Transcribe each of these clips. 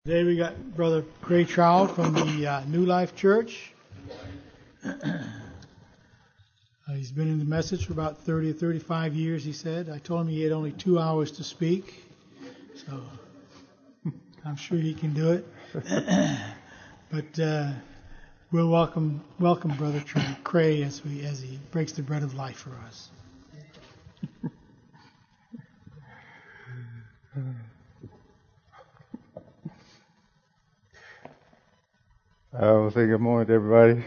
Today we got Brother Cray Child from the New Life Church. He's been in the message for about 30 or 35 years, he said. I told him he had only 2 hours to speak, so I'm sure he can do it. But we'll welcome Brother Cray as he breaks the bread of life for us. I will say good morning to everybody.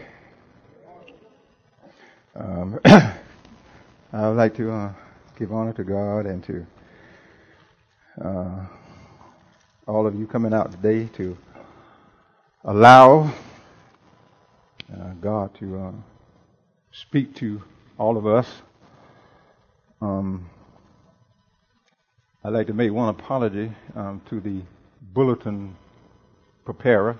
I would like to give honor to God and to all of you coming out today to allow God to speak to all of us. I'd like to make one apology to the bulletin preparer.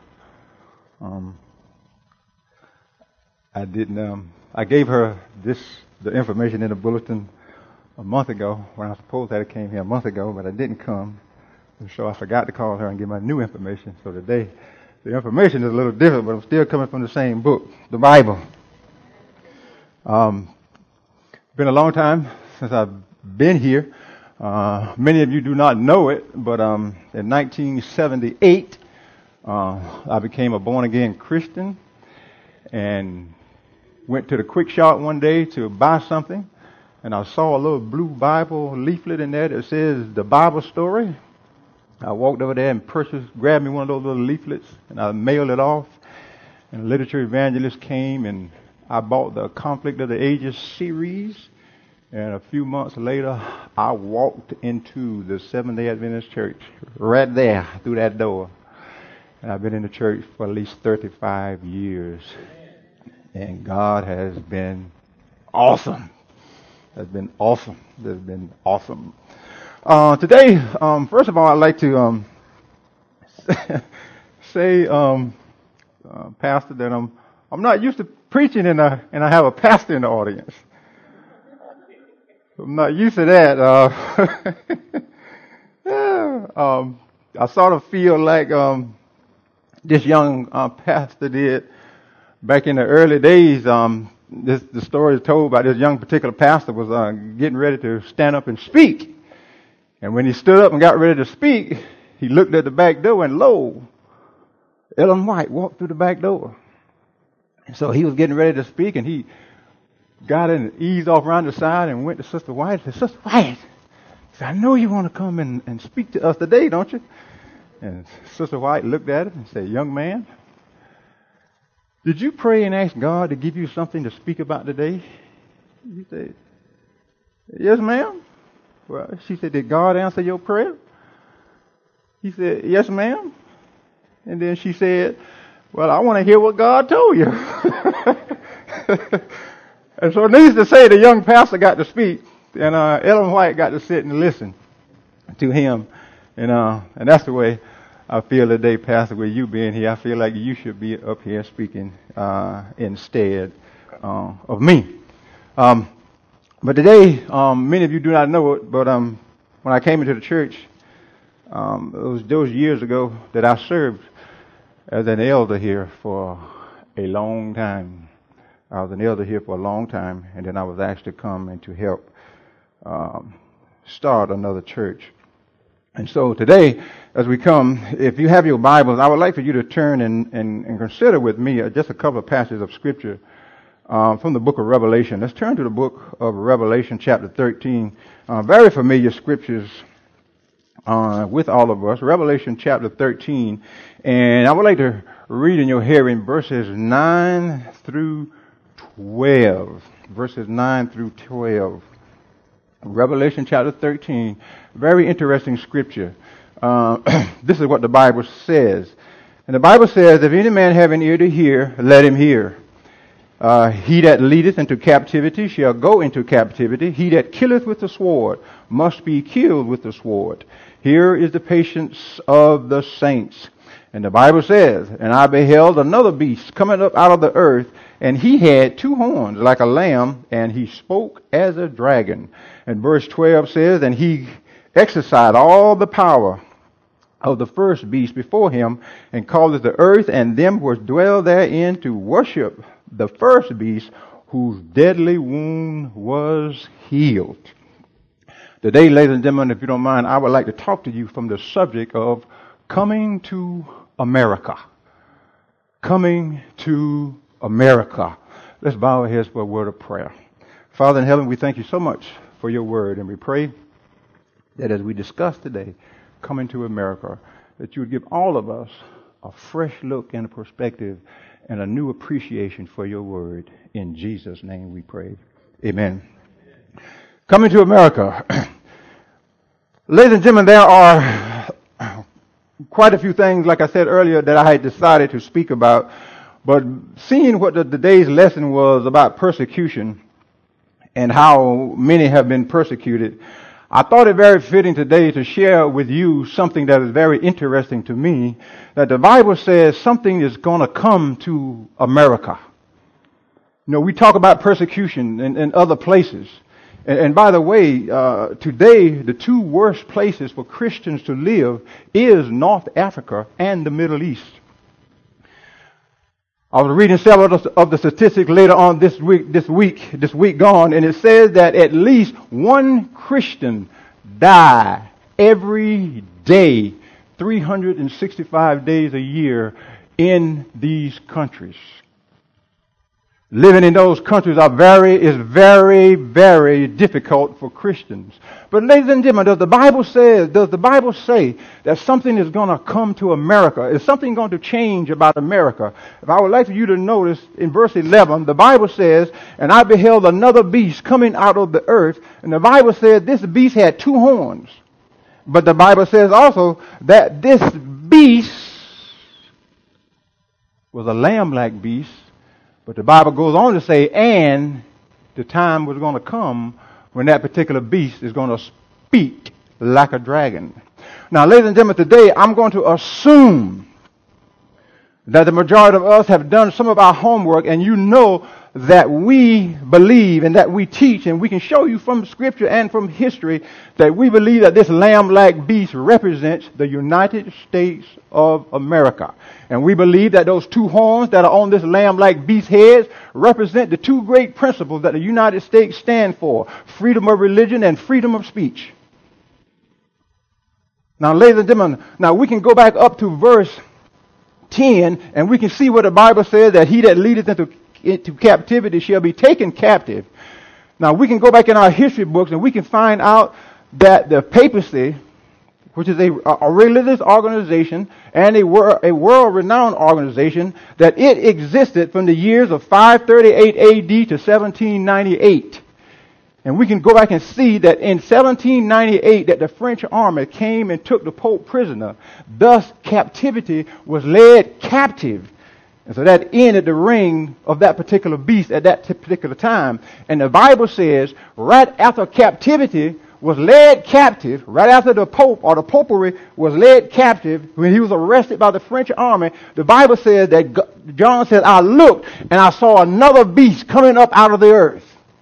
I gave her the information in the bulletin a month ago when I supposed that it came here a month ago, but I didn't come. And so I forgot to call her and give my new information. So today, the information is a little different, but I'm still coming from the same book, the Bible. Been a long time since I've been here. Many of you do not know it, but in 1978, I became a born-again Christian and went to the quick shop one day to buy something, and I saw a little blue Bible leaflet in there that says the Bible story. I walked over there and grabbed me one of those little leaflets, and I mailed it off, and a literature evangelist came, and I bought the Conflict of the Ages series, and a few months later, I walked into the Seventh-day Adventist Church right there through that door. And I've been in the church for at least 35 years. And God has been awesome. Has been awesome. Has been awesome. Today, first of all, I'd like to say, Pastor, that I'm not used to preaching and I have a pastor in the audience. I'm not used to that. I sort of feel like this young pastor did back in the early days. The story is told by this young particular pastor was getting ready to stand up and speak. And when he stood up and got ready to speak, he looked at the back door and lo, Ellen White walked through the back door. And so he was getting ready to speak, and he got in and eased off around the side and went to Sister White and said, Sister White, he said, I know you want to come and speak to us today, don't you? And Sister White looked at it and said, young man, did you pray and ask God to give you something to speak about today? He said, yes, ma'am. Well, she said, did God answer your prayer? He said, yes, ma'am. And then she said, well, I want to hear what God told you. And so needless to say, the young pastor got to speak, and Ellen White got to sit and listen to him. And that's the way I feel today, Pastor, with you being here. I feel like you should be up here speaking instead of me. But today, many of you do not know it, but when I came into the church, it was those years ago that I served as an elder here for a long time. I was an elder here for a long time, and then I was asked to come and to help start another church. And so today, as we come, if you have your Bibles, I would like for you to turn and consider with me just a couple of passages of Scripture from the book of Revelation. Let's turn to the book of Revelation, chapter 13. Very familiar Scriptures with all of us. Revelation, chapter 13. And I would like to read in your hearing verses 9 through 12. Verses 9 through 12. Revelation chapter 13, very interesting scripture. This is what the Bible says. And the Bible says, if any man have an ear to hear, let him hear. He that leadeth into captivity shall go into captivity. He that killeth with the sword must be killed with the sword. Here is the patience of the saints. And the Bible says, and I beheld another beast coming up out of the earth, and he had 2 horns like a lamb, and he spoke as a dragon. And verse 12 says, and he exercised all the power of the first beast before him, and calleth the earth and them which dwell therein to worship the first beast, whose deadly wound was healed. Today, ladies and gentlemen, if you don't mind, I would like to talk to you from the subject of coming to America. Coming to America. Let's bow our heads for a word of prayer. Father in heaven, we thank you so much for your word, and we pray that as we discuss today, coming to America, that you would give all of us a fresh look and a perspective and a new appreciation for your word. In Jesus' name we pray. Amen. Coming to America. Ladies and gentlemen, there are quite a few things, like I said earlier, that I had decided to speak about. But seeing what today's lesson was about persecution and how many have been persecuted, I thought it very fitting today to share with you something that is very interesting to me, that the Bible says something is going to come to America. You know, we talk about persecution in other places. And by the way, today, the two worst places for Christians to live is North Africa and the Middle East. I was reading several of the statistics later on this week gone, and it says that at least one Christian die every day, 365 days a year in these countries. Living in those countries is very, very difficult for Christians. But ladies and gentlemen, does the Bible say that something is going to come to America? Is something going to change about America? If I would like for you to notice in verse 11, the Bible says, and I beheld another beast coming out of the earth. And the Bible said this beast had two horns. But the Bible says also that this beast was a lamb-like beast. But the Bible goes on to say, and the time was going to come when that particular beast is going to speak like a dragon. Now, ladies and gentlemen, today I'm going to assume that the majority of us have done some of our homework, and you know that we believe and that we teach, and we can show you from Scripture and from history that we believe that this lamb-like beast represents the United States of America. And we believe that those two horns that are on this lamb-like beast's head represent the two great principles that the United States stand for: freedom of religion and freedom of speech. Now, ladies and gentlemen, now we can go back up to verse 10, and we can see what the Bible says, that he that leadeth into captivity shall be taken captive. Now, we can go back in our history books, and we can find out that the papacy, which is a religious organization and a world-renowned organization, that it existed from the years of 538 AD to 1798. And we can go back and see that in 1798 that the French army came and took the Pope prisoner. Thus, captivity was led captive. And so that ended the reign of that particular beast at that particular time. And the Bible says right after captivity was led captive, right after the Pope or the Popery was led captive, when he was arrested by the French army, the Bible says that John said, I looked and I saw another beast coming up out of the earth.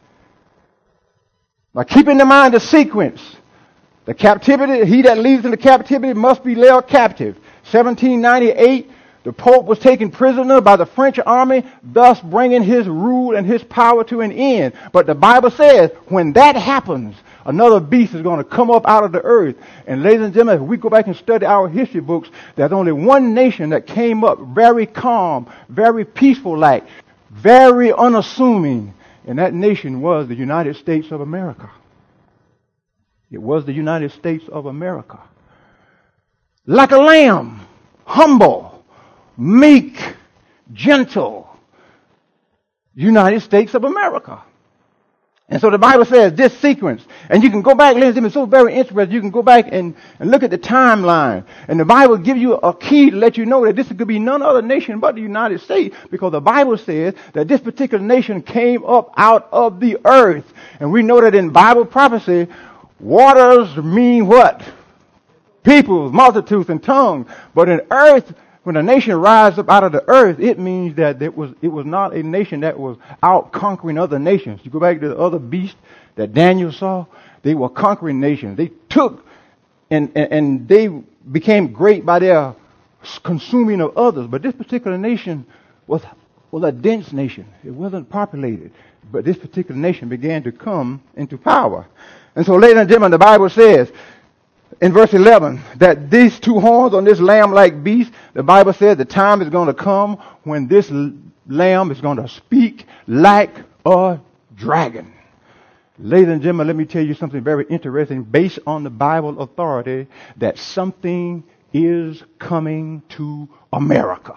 Now, keep in mind the sequence. The captivity, he that leads into captivity must be led captive. 1798, the Pope was taken prisoner by the French army, thus bringing his rule and his power to an end. But the Bible says when that happens, another beast is going to come up out of the earth. And ladies and gentlemen, if we go back and study our history books, there's only one nation that came up very calm, very peaceful-like, very unassuming. And that nation was the United States of America. It was the United States of America. Like a lamb, humble, meek, gentle. United States of America. And so the Bible says this sequence, and you can go back, ladies and gentlemen, it's so very interesting, you can go back and look at the timeline. And the Bible gives you a key to let you know that this could be none other nation but the United States, because the Bible says that this particular nation came up out of the earth. And we know that in Bible prophecy, waters mean what? Peoples, multitudes, and tongues. But in earth, when a nation rises up out of the earth, it means that it was not a nation that was out conquering other nations. You go back to the other beasts that Daniel saw, they were conquering nations. They took and they became great by their consuming of others. But this particular nation was a dense nation. It wasn't populated. But this particular nation began to come into power. And so, ladies and gentlemen, the Bible says in verse 11 that these two horns on this lamb-like beast, the Bible says the time is going to come when this lamb is going to speak like a dragon. Ladies and gentlemen, let me tell you something very interesting based on the Bible authority, that something is coming to America.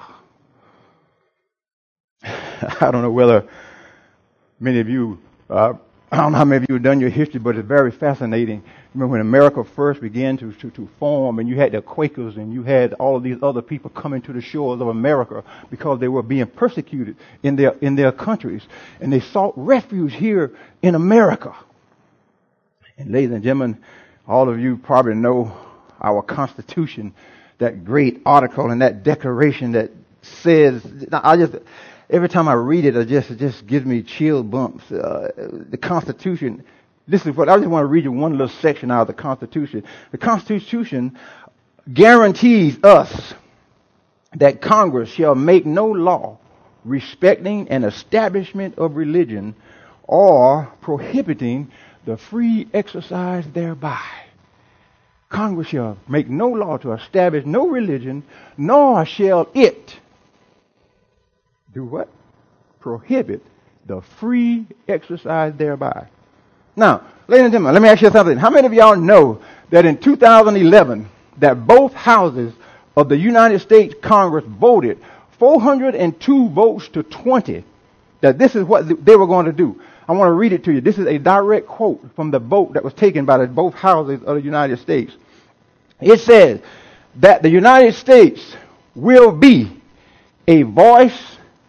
I don't know whether many of you, I don't know how many of you have done your history, but it's very fascinating. Remember when America first began to form, and you had the Quakers and you had all of these other people coming to the shores of America because they were being persecuted in their countries, and they sought refuge here in America. And ladies and gentlemen, all of you probably know our Constitution, that great article and that declaration that says, every time I read it, it just gives me chill bumps. The Constitution, I just want to read you one little section out of the Constitution. The Constitution guarantees us that Congress shall make no law respecting an establishment of religion or prohibiting the free exercise thereby. Congress shall make no law to establish no religion, nor shall it do what? Prohibit the free exercise thereby. Now, ladies and gentlemen, let me ask you something. How many of y'all know that in 2011, that both houses of the United States Congress voted 402 votes to 20 that this is what they were going to do? I want to read it to you. This is a direct quote from the vote that was taken by both houses of the United States. It says that the United States will be a voice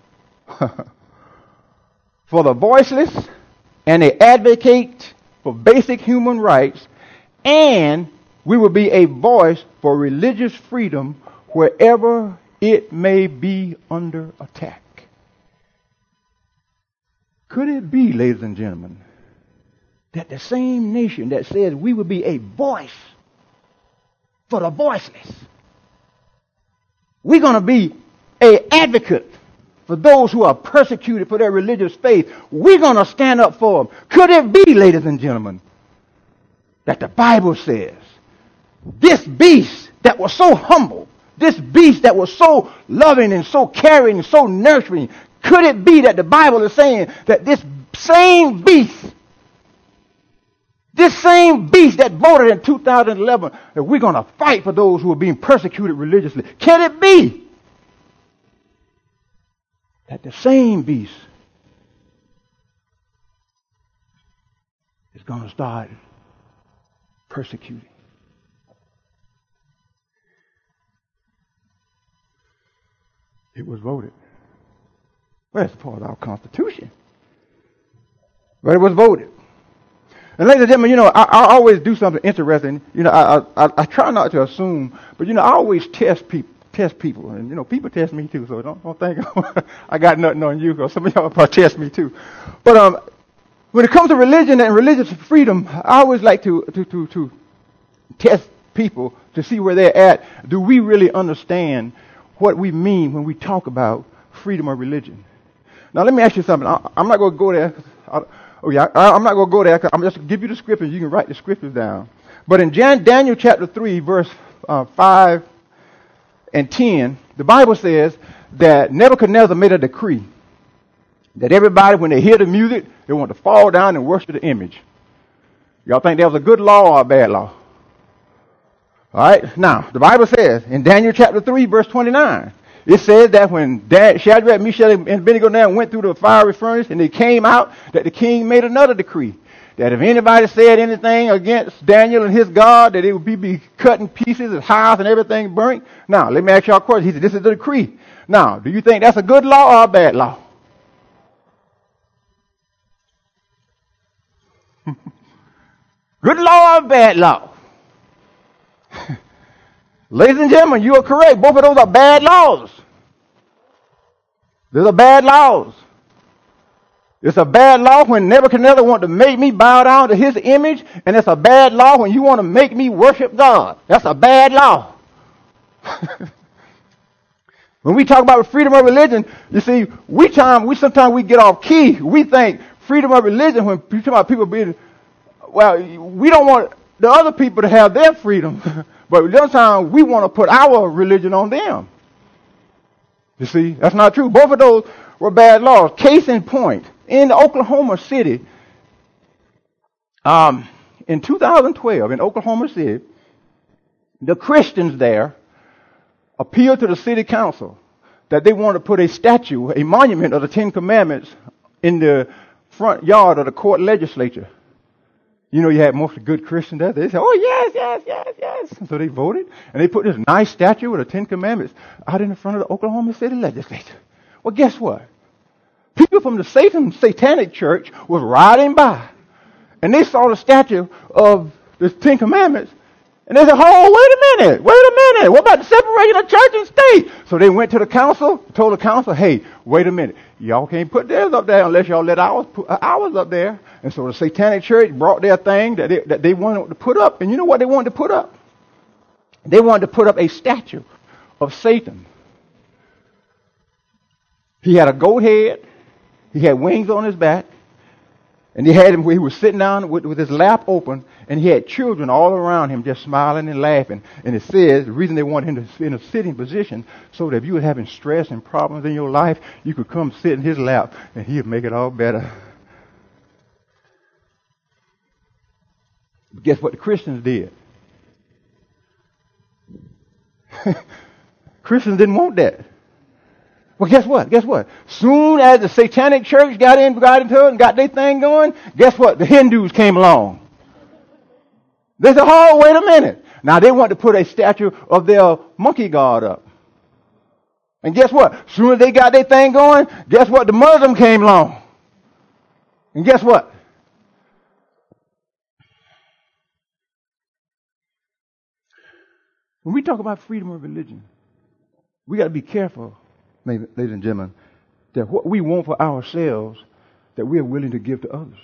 for the voiceless and an advocate for basic human rights, and we will be a voice for religious freedom wherever it may be under attack. Could it be, ladies and gentlemen, that the same nation that says we will be a voice for the voiceless, we're going to be an advocate for those who are persecuted for their religious faith, we're going to stand up for them? Could it be, ladies and gentlemen, that the Bible says this beast that was so humble, this beast that was so loving and so caring and so nurturing, could it be that the Bible is saying that this same beast that voted in 2011, that we're going to fight for those who are being persecuted religiously? Can it be that the same beast is going to start persecuting? It was voted. Well, it's part of our Constitution. But it was voted. And ladies and gentlemen, I always do something interesting. I try not to assume, but I always test people. And people test me too, so don't think I got nothing on you, because some of y'all probably test me too. But when it comes to religion and religious freedom, I always like to test people to see where they're at. Do we really understand what we mean when we talk about freedom of religion? Now, let me ask you something. I'm not going to go there. I'm not going to go there. I'm just going to give you the scriptures. You can write the scriptures down. But in Daniel chapter 3, verse 5 and 10, the Bible says that Nebuchadnezzar made a decree that everybody, when they hear the music, they want to fall down and worship the image. Y'all think that was a good law or a bad law? All right. Now, the Bible says in Daniel chapter 3, verse 29, it says that when Shadrach, Meshach, and Abednego went through the fiery furnace and they came out, that the king made another decree that if anybody said anything against Daniel and his God, that it would be cut in pieces, his house and everything burnt. Now, let me ask y'all a question. He said, this is the decree. Now, do you think that's a good law or a bad law? Good law or bad law? Ladies and gentlemen, you are correct. Both of those are bad laws. Those are bad laws. It's a bad law when Nebuchadnezzar wanted to make me bow down to his image, and it's a bad law when you want to make me worship God. That's a bad law. When we talk about freedom of religion, you see, sometimes we get off key. We think freedom of religion when we talk about people being, well, we don't want the other people to have their freedom, but sometimes we want to put our religion on them. You see, that's not true. Both of those were bad laws. Case in point, in Oklahoma City, in 2012, in Oklahoma City, the Christians there appealed to the city council that they wanted to put a statue, a monument of the Ten Commandments in the front yard of the court legislature. You know, you had mostly good Christians there. They said, oh, yes, yes, yes, yes. So they voted, and they put this nice statue of the Ten Commandments out in the front of the Oklahoma City legislature. Well, guess what? People from the Satanic church was riding by, and they saw the statue of the Ten Commandments, and they said, oh, wait a minute. What about the separation of church and state? So they went to the council, told the council, hey, wait a minute. Y'all can't put theirs up there unless y'all let ours up there. And so the Satanic church brought their thing that they wanted to put up. And you know what they wanted to put up? They wanted to put up a statue of Satan. He had a goat head. He had wings on his back. And he had him where he was sitting down with his lap open, and he had children all around him just smiling and laughing. And it says the reason they wanted him to be in a sitting position so that if you were having stress and problems in your life, you could come sit in his lap and he'd make it all better. But guess what the Christians did? Christians didn't want that. Well, guess what? Soon as the Satanic church got into it and got their thing going, guess what? The Hindus came along. They said, oh, wait a minute. Now they want to put a statue of their monkey god up. And guess what? Soon as they got their thing going, guess what? The Muslim came along. And guess what? When we talk about freedom of religion, we got to be careful, ladies and gentlemen, that what we want for ourselves, that we are willing to give to others.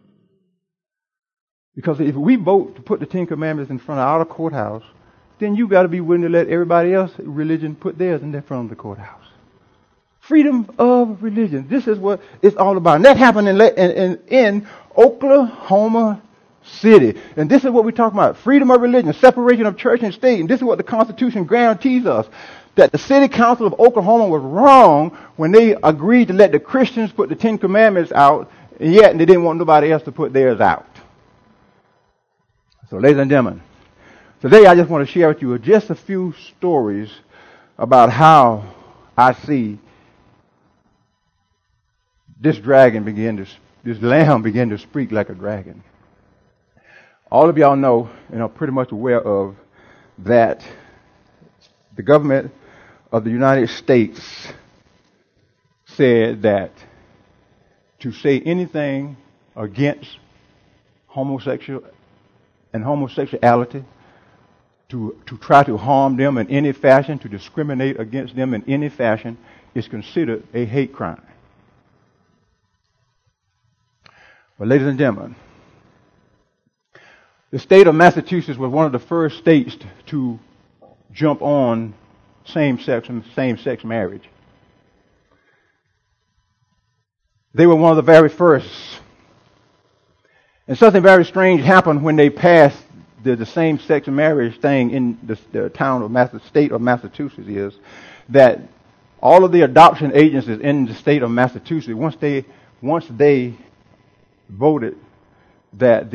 Because if we vote to put the Ten Commandments in front of our courthouse, then you got to be willing to let everybody else's religion put theirs in front of the courthouse. Freedom of religion. This is what it's all about. And that happened in Oklahoma City. And this is what we're talking about. Freedom of religion, separation of church and state. And this is what the Constitution guarantees us. That the city council of Oklahoma was wrong when they agreed to let the Christians put the Ten Commandments out, and yet they didn't want nobody else to put theirs out. So, ladies and gentlemen, today I just want to share with you just a few stories about how I see this lamb begin to speak like a dragon. All of y'all know and are pretty much aware of that the government of the United States said that to say anything against homosexuality, to try to harm them in any fashion, to discriminate against them in any fashion, is considered a hate crime. But ladies and gentlemen, the state of Massachusetts was one of the first states to jump on same-sex marriage. They were one of the very first. And something very strange happened when they passed the same-sex marriage thing in the state of Massachusetts, is that all of the adoption agencies in the state of Massachusetts, once they voted that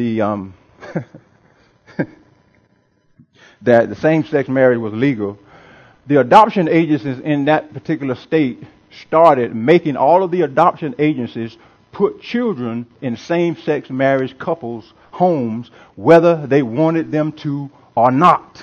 that the same-sex marriage was legal, the adoption agencies in that particular state started making all of the adoption agencies put children in same-sex marriage couples' homes, whether they wanted them to or not.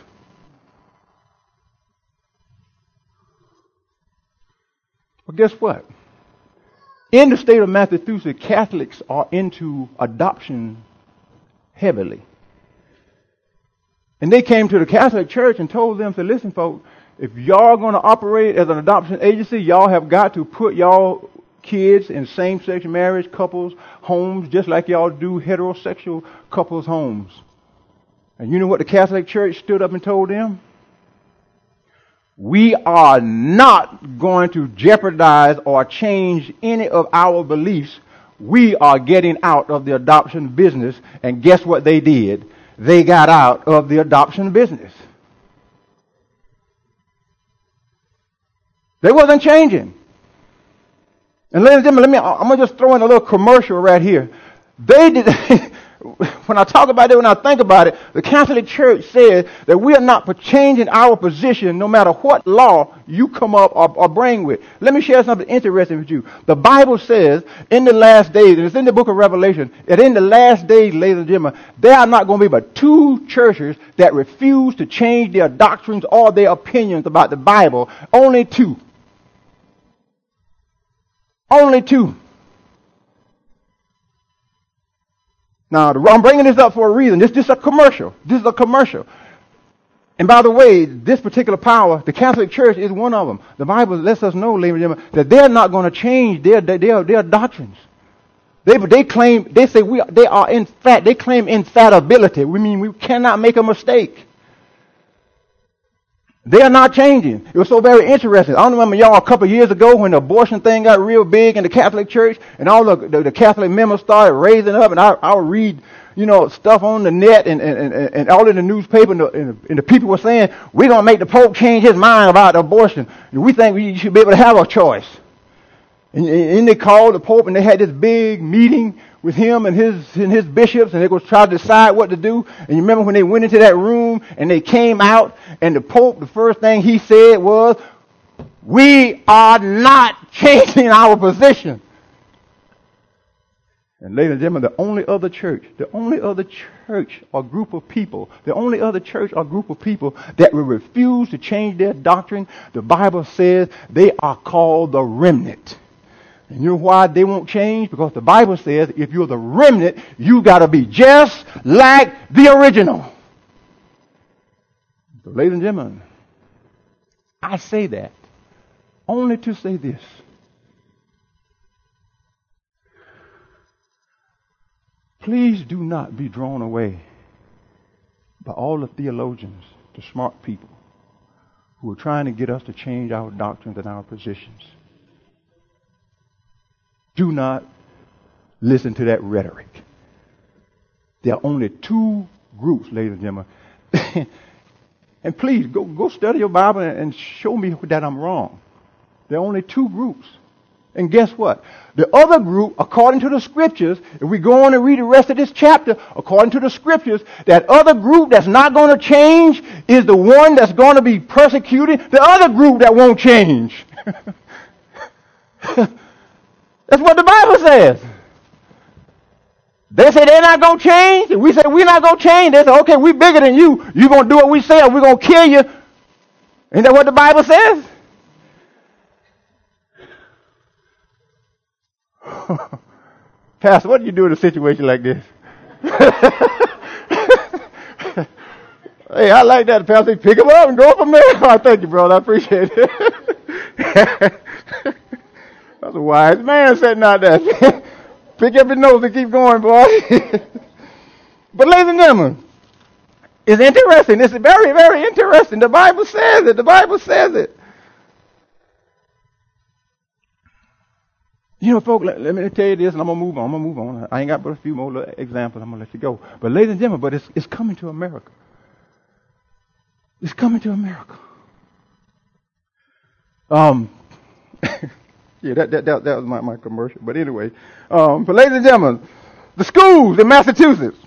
Well, guess what? In the state of Massachusetts, Catholics are into adoption heavily. And they came to the Catholic Church and told them to listen, folks, if y'all going to operate as an adoption agency, y'all have got to put y'all kids in same-sex marriage couples' homes just like y'all do heterosexual couples' homes. And you know what the Catholic Church stood up and told them? We are not going to jeopardize or change any of our beliefs. We are getting out of the adoption business. And guess what they did? They got out of the adoption business. They wasn't changing. And ladies and gentlemen, I'm going to just throw in a little commercial right here. They did, when I talk about it, when I think about it, the Catholic Church says that we are not for changing our position no matter what law you come up or bring with. Let me share something interesting with you. The Bible says in the last days, and it's in the book of Revelation, that in the last days, ladies and gentlemen, there are not going to be but 2 churches that refuse to change their doctrines or their opinions about the Bible. Only 2. Only 2. Now, I'm bringing this up for a reason. This is a commercial. This is a commercial. And by the way, this particular power, the Catholic Church is one of them. The Bible lets us know, ladies and gentlemen, that they're not going to change their doctrines. They claim infallibility. We mean we cannot make a mistake. They are not changing. It was so very interesting. I remember y'all a couple of years ago when the abortion thing got real big in the Catholic Church, and all the Catholic members started raising up, and I would read, stuff on the net and all in the newspaper, and the people were saying, we're going to make the Pope change his mind about abortion. And we think we should be able to have a choice. And they called the Pope, and they had this big meeting with him and his bishops, and they were trying to decide what to do. And you remember when they went into that room and they came out, and the Pope, the first thing he said was, we are not changing our position. And ladies and gentlemen, the only other church or group of people that will refuse to change their doctrine, the Bible says they are called the remnant. And you know why they won't change? Because the Bible says if you're the remnant, you got to be just like the original. So, ladies and gentlemen, I say that only to say this. Please do not be drawn away by all the theologians, the smart people, who are trying to get us to change our doctrines and our positions. Do not listen to that rhetoric. There are only 2 groups, ladies and gentlemen. And please, go study your Bible and show me that I'm wrong. There are only 2 groups. And guess what? The other group, according to the Scriptures, if we go on and read the rest of this chapter, according to the Scriptures, that other group that's not going to change is the one that's going to be persecuted. The other group that won't change. That's what the Bible says. They say they're not going to change, and we say we're not going to change. They say, okay, we're bigger than you. You're going to do what we say, or we're going to kill you. Isn't that what the Bible says? Pastor, what do you do in a situation like this? Hey, I like that, Pastor. Pick him up and go from there. Oh, thank you, brother. I appreciate it. That's a wise man sitting out there. Pick up your nose and keep going, boy. But ladies and gentlemen, it's interesting. It's very, very interesting. The Bible says it. The Bible says it. Folks, let me tell you this, and I'm going to move on. I ain't got but a few more examples. I'm going to let you go. But ladies and gentlemen, it's coming to America. It's coming to America. Yeah, that was my commercial. But anyway, but ladies and gentlemen, the schools in Massachusetts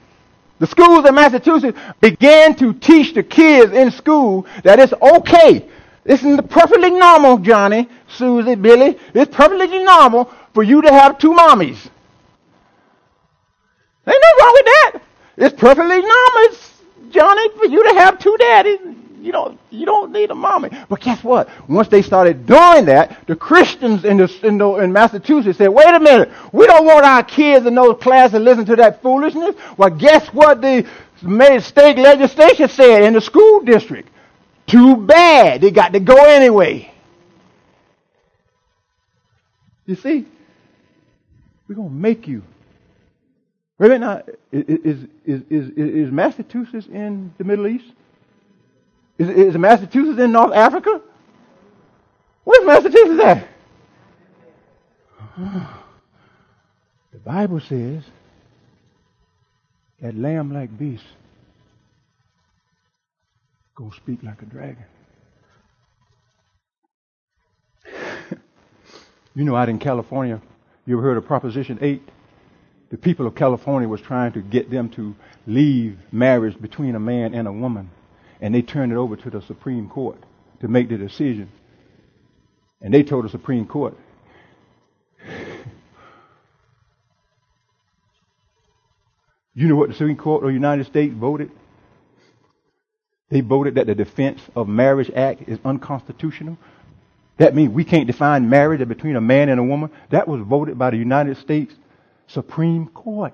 began to teach the kids in school that it's okay. It's perfectly normal, Johnny, Susie, Billy. It's perfectly normal for you to have 2 mommies. Ain't nothing wrong with that. It's perfectly normal, Johnny, for you to have 2 daddies. You don't need a mommy. But guess what? Once they started doing that, the Christians in Massachusetts said, wait a minute, we don't want our kids in those classes to listen to that foolishness. Well, guess what the state legislature said in the school district? Too bad. They got to go anyway. You see? We're going to make you. Wait a minute now. Is Massachusetts in the Middle East? Is Massachusetts in North Africa? Where's Massachusetts at? The Bible says that lamb-like beast go speak like a dragon. You know, out in California, you ever heard of Proposition 8? The people of California was trying to get them to leave marriage between a man and a woman. And they turned it over to the Supreme Court to make the decision. And they told the Supreme Court, you know what the Supreme Court of the United States voted? They voted that the Defense of Marriage Act is unconstitutional. That means we can't define marriage between a man and a woman. That was voted by the United States Supreme Court.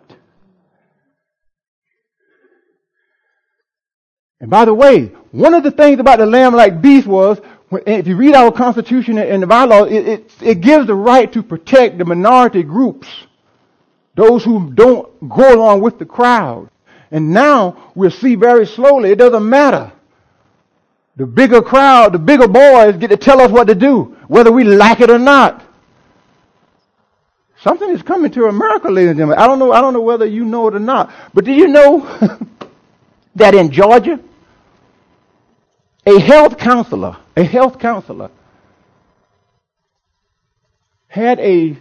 And by the way, one of the things about the lamb-like beast was, if you read our Constitution and the bylaws, it gives the right to protect the minority groups, those who don't go along with the crowd. And now we'll see very slowly, it doesn't matter. The bigger crowd, the bigger boys get to tell us what to do, whether we like it or not. Something is coming to America, ladies and gentlemen. I don't know whether you know it or not. But do you know that in Georgia, a health counselor had a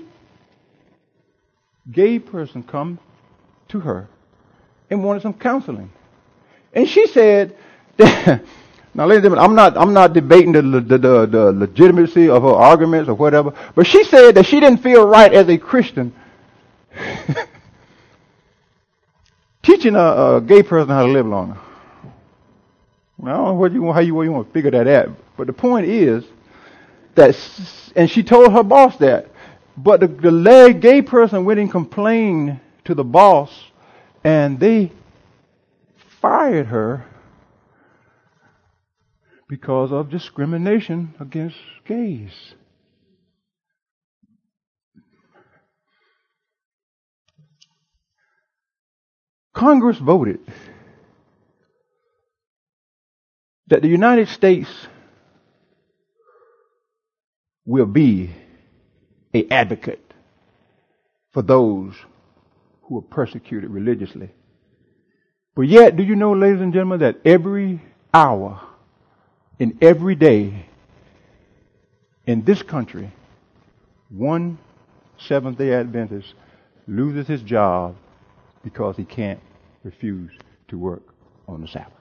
gay person come to her and wanted some counseling. And she said, now ladies and gentlemen, I'm not debating the legitimacy of her arguments or whatever, but she said that she didn't feel right as a Christian teaching a gay person how to live longer. Well, I don't know how you want to figure that out, but the point is that, and she told her boss that, but the gay person went and complained to the boss, and they fired her because of discrimination against gays. Congress voted that the United States will be an advocate for those who are persecuted religiously. But yet, do you know, ladies and gentlemen, that every hour and every day in this country, one Seventh-day Adventist loses his job because he can't refuse to work on the Sabbath.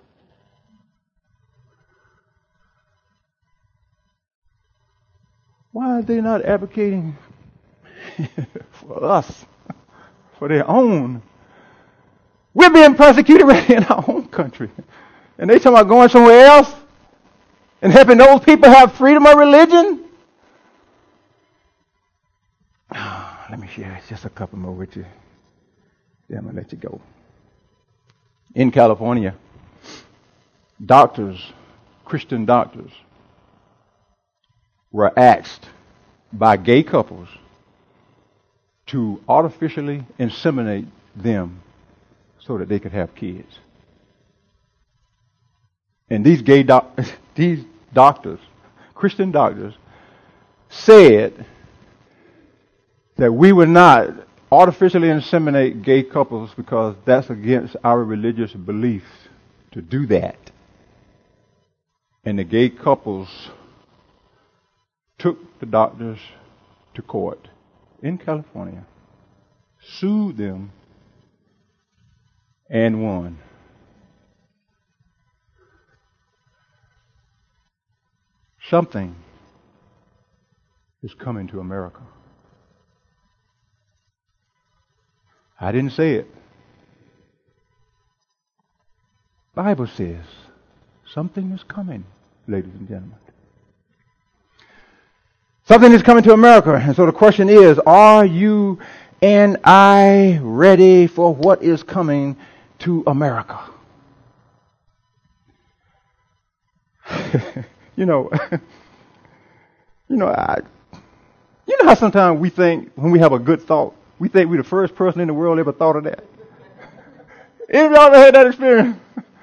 Why are they not advocating for us, for their own? We're being persecuted right in our own country. And they talking about going somewhere else and helping those people have freedom of religion? Let me share just a couple more with you. Then I'm going to let you go. In California, Christian doctors, were asked by gay couples to artificially inseminate them so that they could have kids. And these doctors, Christian doctors, said that we would not artificially inseminate gay couples because that's against our religious beliefs to do that. And the gay couples took the doctors to court in California, sued them, and won. Something is coming to America. I didn't say it. The Bible says something is coming, ladies and gentlemen. Something is coming to America. And so the question is, are you and I ready for what is coming to America? You know how sometimes we think when we have a good thought, We think we're the first person in the world ever thought of that. Any of y'all ever had that experience?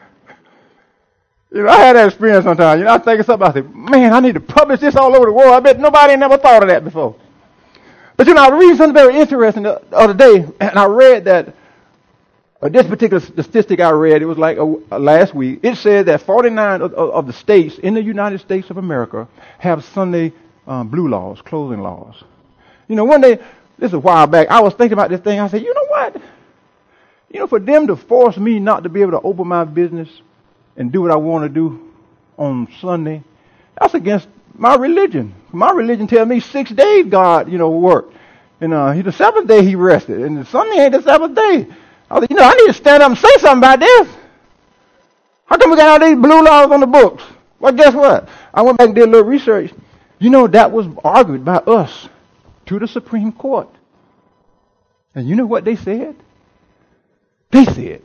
I had that experience sometimes. I think of something, I say, man, I need to publish this all over the world. I bet nobody never thought of that before. But I was reading something very interesting the other day, and I read that this particular statistic I read, it was like last week, it said that 49 of the states in the United States of America have Sunday blue laws, clothing laws. One day, this is a while back, I was thinking about this thing. I said, you know what? For them to force me not to be able to open my business and do what I want to do on Sunday, that's against my religion. My religion tells me 6 days God, worked. And the seventh day he rested. And Sunday ain't the seventh day. I was, I need to stand up and say something about this. How come we got all these blue laws on the books? Well, guess what? I went back and did a little research. That was argued by us to the Supreme Court. And you know what they said? They said,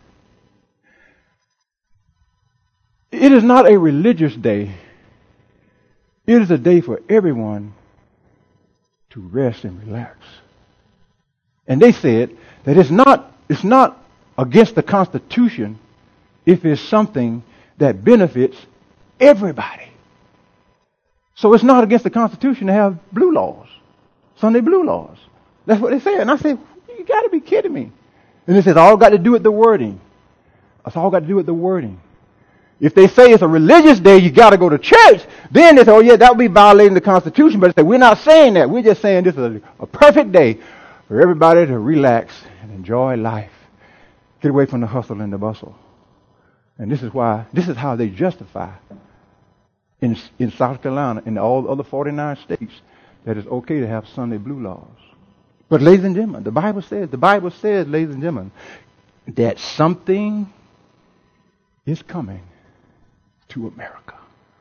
it is not a religious day. It is a day for everyone to rest and relax. And they said that it's not against the Constitution if it's something that benefits everybody. So it's not against the Constitution to have blue laws, Sunday blue laws. That's what they said. And I said, you got to be kidding me. And it says, all got to do with the wording. That's all got to do with the wording. If they say it's a religious day, you got to go to church, then they say, oh yeah, that would be violating the Constitution. But they say, we're not saying that. We're just saying this is a perfect day for everybody to relax and enjoy life. Get away from the hustle and the bustle. And this is how they justify in South Carolina and all other 49 states that it's okay to have Sunday blue laws. But ladies and gentlemen, the Bible says, ladies and gentlemen, that something is coming to America.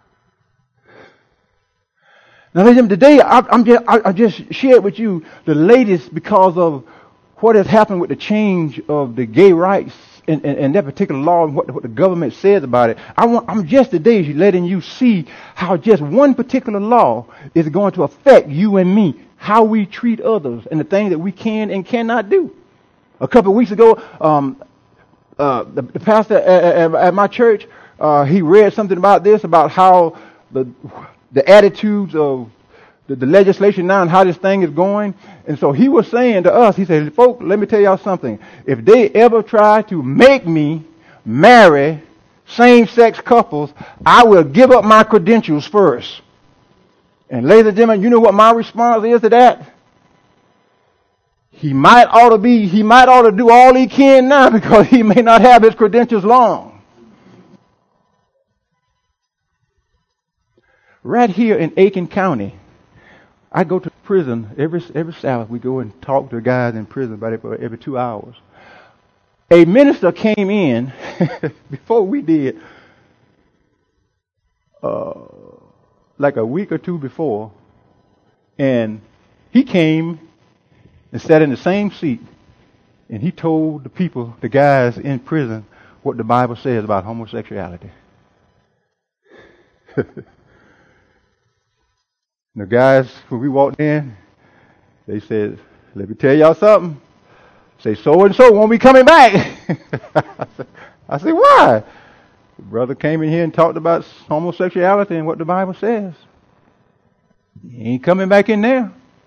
Now, ladies and gentlemen, today I just shared with you the latest because of what has happened with the change of the gay rights and that particular law and what the government says about it. I'm just today letting you see how just one particular law is going to affect you and me, how we treat others, and the things that we can and cannot do. A couple of weeks ago, the pastor at my church, he read something about this, about how the attitudes of the legislation now and how this thing is going. And so he was saying to us, he said, folks, let me tell y'all something. If they ever try to make me marry same-sex couples, I will give up my credentials first. And ladies and gentlemen, you know what my response is to that? He might ought to do all he can now because he may not have his credentials long. Right here in Aiken County, I go to prison every Sabbath. We go and talk to the guys in prison about every 2 hours. A minister came in before we did, like a week or two before, and he came and sat in the same seat, and he told the people, the guys in prison, what the Bible says about homosexuality. The guys, when we walked in, they said, let me tell y'all something. Say, so-and-so won't be coming back. I said, why? The brother came in here and talked about homosexuality and what the Bible says. He ain't coming back in there.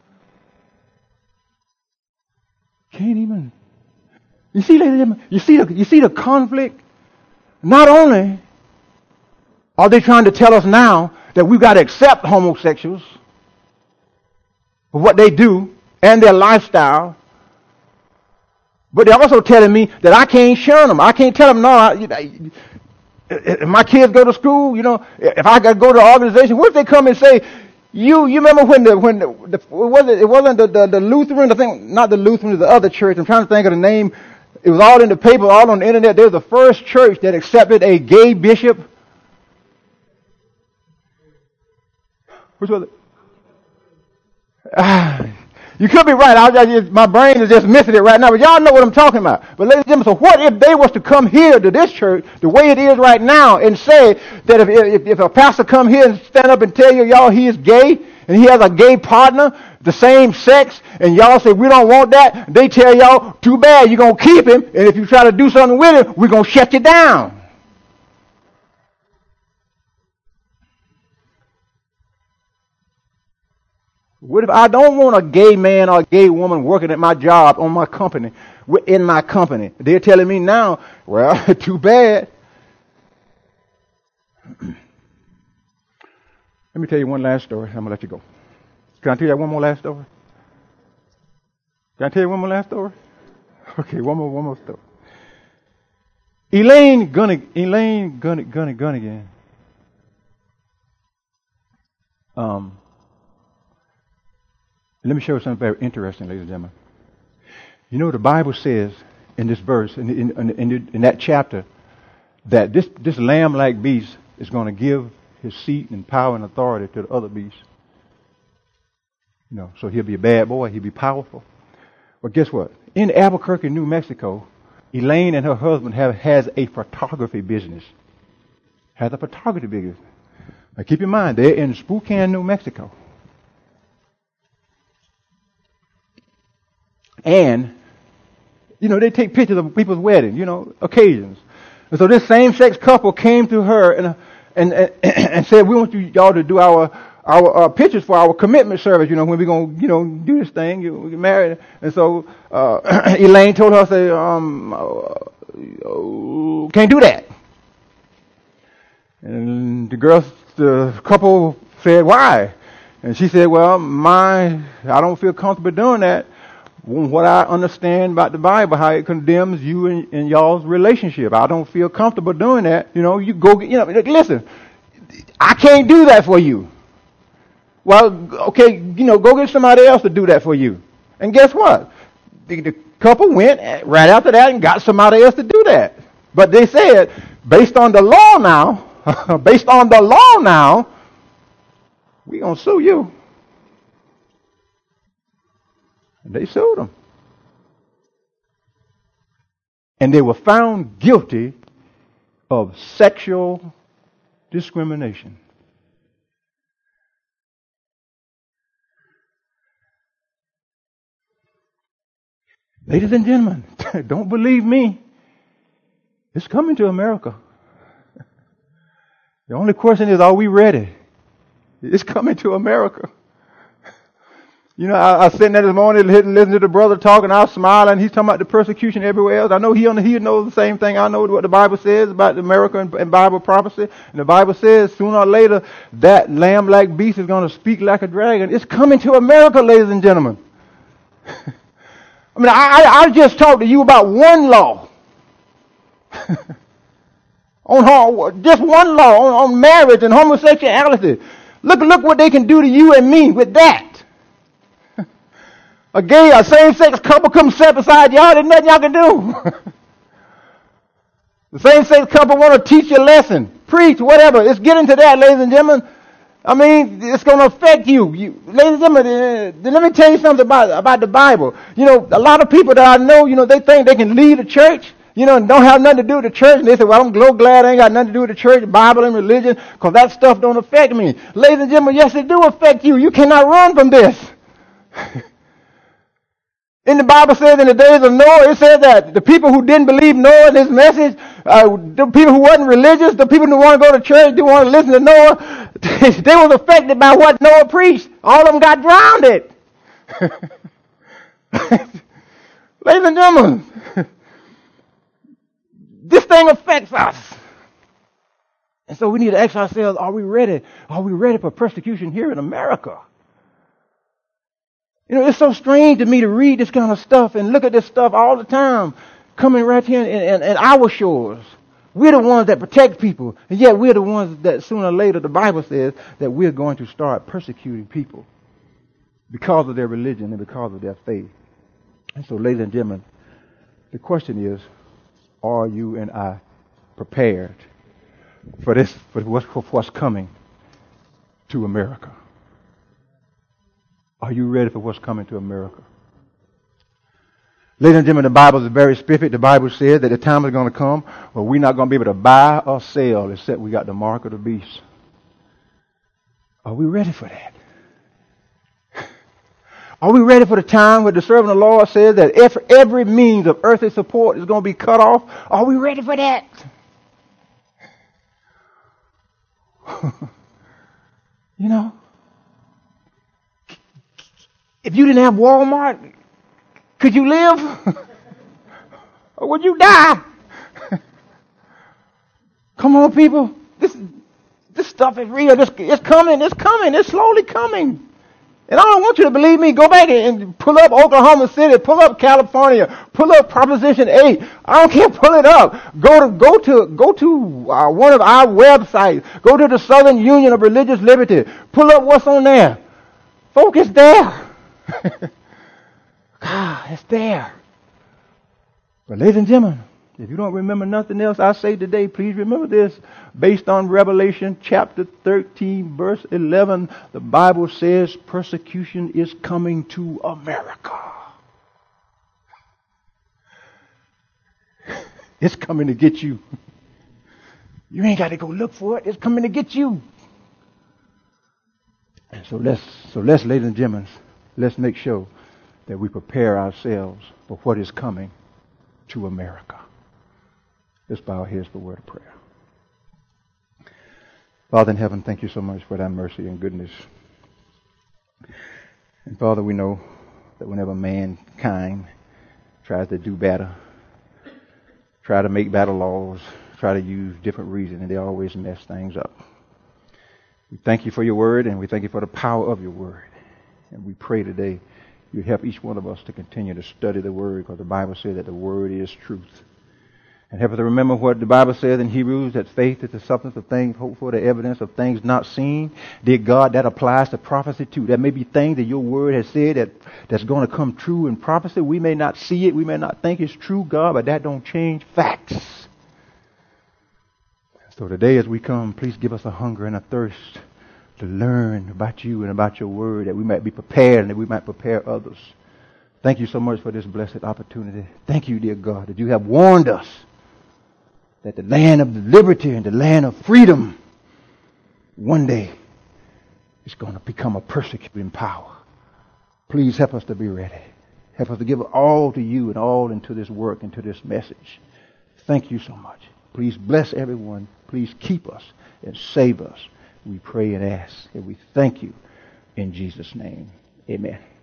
Can't even. You see, ladies and gentlemen, you see the conflict? Not only are they trying to tell us now that we've got to accept homosexuals for what they do and their lifestyle, but they're also telling me that I can't shun them. I can't tell them, no, if my kids go to school, if I got to go to an organization, what if they come and say, you remember when it wasn't the Lutheran, I think, not the Lutheran, the other church, I'm trying to think of the name. It was all in the paper, all on the internet. They were the first church that accepted a gay bishop. Which was it? You could be right. My brain is just missing it right now. But y'all know what I'm talking about. But ladies and gentlemen, so what if they was to come here to this church, the way it is right now, and say that if a pastor come here and stand up and tell you, y'all, he is gay, and he has a gay partner, the same sex, and y'all say, we don't want that, they tell y'all, too bad, you're going to keep him, and if you try to do something with him, we're going to shut you down. What if I don't want a gay man or a gay woman working at my job, on my company, in my company? They're telling me now, well, too bad. Let me tell you one last story. I'm going to let you go. Can I tell you one more last story? Can I tell you one more last story? Okay, one more story. Elaine Gunnigan. Let me show you something very interesting, ladies and gentlemen. You know, the Bible says in this verse, in that chapter, that this lamb-like beast is going to give his seat and power and authority to the other beasts. You know, so he'll be a bad boy, he'll be powerful. But guess what? In Albuquerque, New Mexico, Elaine and her husband has a photography business. Has a photography business. Now keep in mind, they're in Spokane, New Mexico. And, you know, they take pictures of people's weddings, occasions. And so this same-sex couple came to her and said, we want y'all to do our pictures for our commitment service, when we're going to, do this thing, we get married. And so Elaine told her, can't do that. And the couple said, why? And she said, well, I don't feel comfortable doing that. What I understand about the Bible, how it condemns you and y'all's relationship. I don't feel comfortable doing that. You go, listen, I can't do that for you. Well, okay, go get somebody else to do that for you. And guess what? The couple went right after that and got somebody else to do that. But they said, based on the law now, we're going to sue you. And they sued them. And they were found guilty of sexual discrimination. Ladies and gentlemen, don't believe me. It's coming to America. The only question is, are we ready? It's coming to America. I was sitting there this morning listening to the brother talking. I was smiling. He's talking about the persecution everywhere else. I know he knows the same thing. I know what the Bible says about America and Bible prophecy. And the Bible says sooner or later that lamb-like beast is going to speak like a dragon. It's coming to America, ladies and gentlemen. I just talked to you about one law. Just one law on marriage and homosexuality. Look what they can do to you and me with that. A same-sex couple comes set beside y'all, there's nothing y'all can do. The same-sex couple want to teach you a lesson, preach, whatever. It's getting to that, ladies and gentlemen. It's going to affect you. Ladies and gentlemen, let me tell you something about the Bible. A lot of people that I know, they think they can lead a church, and don't have nothing to do with the church. And they say, well, I'm glad I ain't got nothing to do with the church, Bible, and religion, because that stuff don't affect me. Ladies and gentlemen, yes, it do affect you. You cannot run from this. In the Bible says in the days of Noah, it says that the people who didn't believe Noah and his message, the people who wasn't religious, the people who want to go to church, didn't want to listen to Noah, they was affected by what Noah preached. All of them got drowned. Ladies and gentlemen, this thing affects us. And so we need to ask ourselves, are we ready? Are we ready for persecution here in America? It's so strange to me to read this kind of stuff and look at this stuff all the time coming right here in our shores. We're the ones that protect people, and yet we're the ones that sooner or later the Bible says that we're going to start persecuting people because of their religion and because of their faith. And so, ladies and gentlemen, the question is, are you and I prepared for what's coming to America? Are you ready for what's coming to America? Ladies and gentlemen, the Bible is very specific. The Bible says that the time is going to come where we're not going to be able to buy or sell except we got the mark of the beast. Are we ready for that? Are we ready for the time where the servant of the Lord says that every means of earthly support is going to be cut off? Are we ready for that? You know, if you didn't have Walmart, could you live? Or would you die? Come on, people. This stuff is real. It's coming. It's slowly coming. And I don't want you to believe me. Go back and pull up Oklahoma City, pull up California, pull up Proposition 8. I don't care. Pull it up. Go to one of our websites. Go to the Southern Union of Religious Liberty. Pull up what's on there. Folks, it's there. God, it's there. But ladies and gentlemen, if you don't remember nothing else I say today, please remember this. Based on Revelation chapter 13, verse 11, the Bible says persecution is coming to America. It's coming to get you. You ain't got to go look for it. It's coming to get you. And so let's, ladies and gentlemen, let's make sure that we prepare ourselves for what is coming to America. Let's bow our heads for a word of prayer. Father in heaven, thank you so much for thy mercy and goodness. And Father, we know that whenever mankind tries to do better, try to make better laws, try to use different reasons, and they always mess things up. We thank you for your word, and we thank you for the power of your word. And we pray today you help each one of us to continue to study the word, because the Bible says that the word is truth. And help us to remember what the Bible says in Hebrews, that faith is the substance of things hoped for, the evidence of things not seen. Dear God, that applies to prophecy too. There may be things that your word has said that's going to come true in prophecy. We may not see it. We may not think it's true, God, but that don't change facts. So today as we come, please give us a hunger and a thirst to learn about you and about your word, that we might be prepared and that we might prepare others. Thank you so much for this blessed opportunity. Thank you, dear God, that you have warned us that the land of liberty and the land of freedom one day is going to become a persecuting power. Please help us to be ready. Help us to give all to you and all into this work, into this message. Thank you so much. Please bless everyone. Please keep us and save us. We pray and ask, and we thank you in Jesus' name. Amen.